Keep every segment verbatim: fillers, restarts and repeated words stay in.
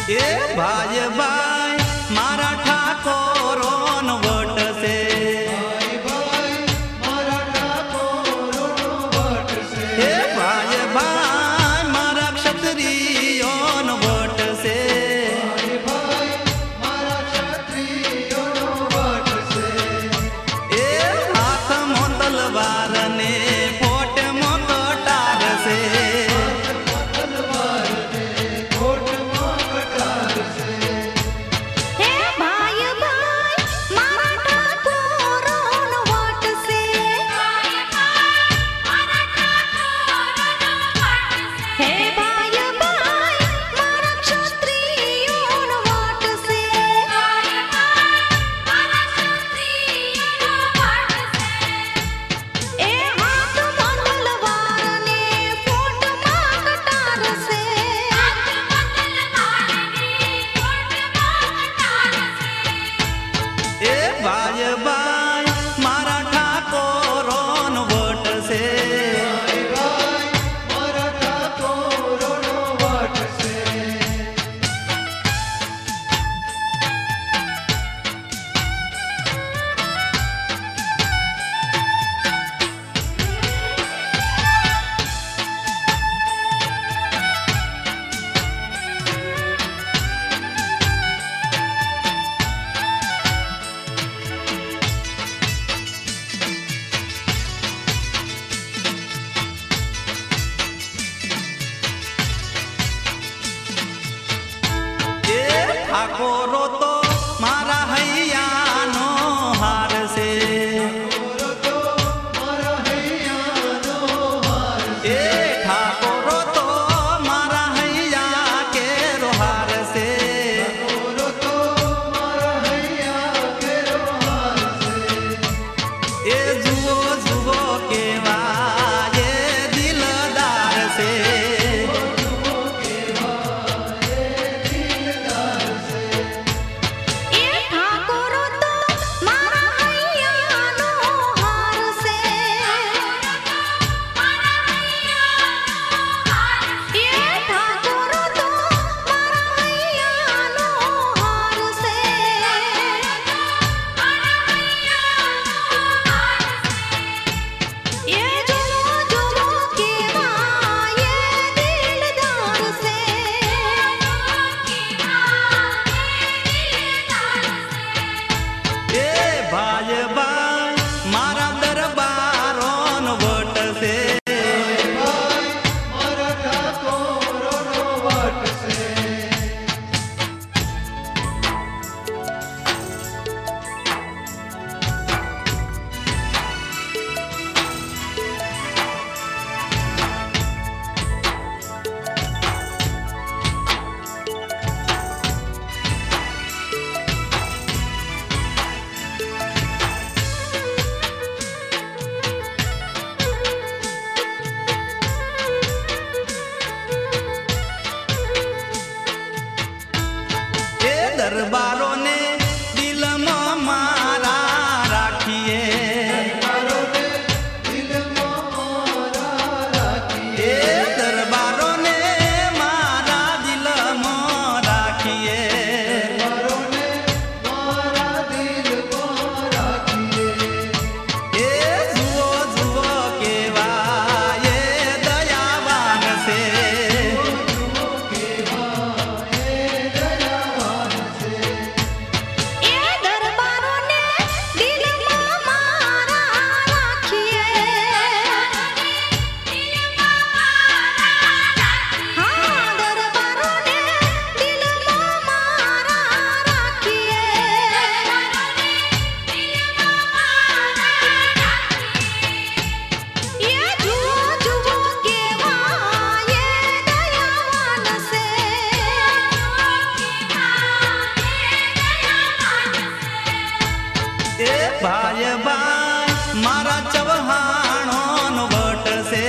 એ ભાઈ ભાઈ મારા ઠાકોરો નો વટ છે, એ ભાઈ ભાઈ મારા ક્ષત્રિયો નો વટ છે, એ હાથમાં તલવાર ને ફોટમાં કટાર છે, ભાઈ ભાઈ મારા ઠાકોરો નો વટ છે, ઠાકોરો તો મારા હૈયાનો હાર છે, એ ઠાકોરો તો મારા હૈયા કેરો હાર છે, એ જુઓ જુઓ કેવા એ દિલદાર છે, ભાઈ ભાઈ મારા દરબારો નો વટ છે, દરબારો ને દિલમાં મારા રાખીએ, એ દરબારો ને મારા દિલમાં રાખીએ, એ જુઓ જુઓ કેવા એ દયાવાન છે, એ ભાઈ ભાઈ મારા ચૌહાણો નો વટ છે,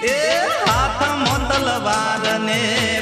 એ હાથમાં તલવાર ને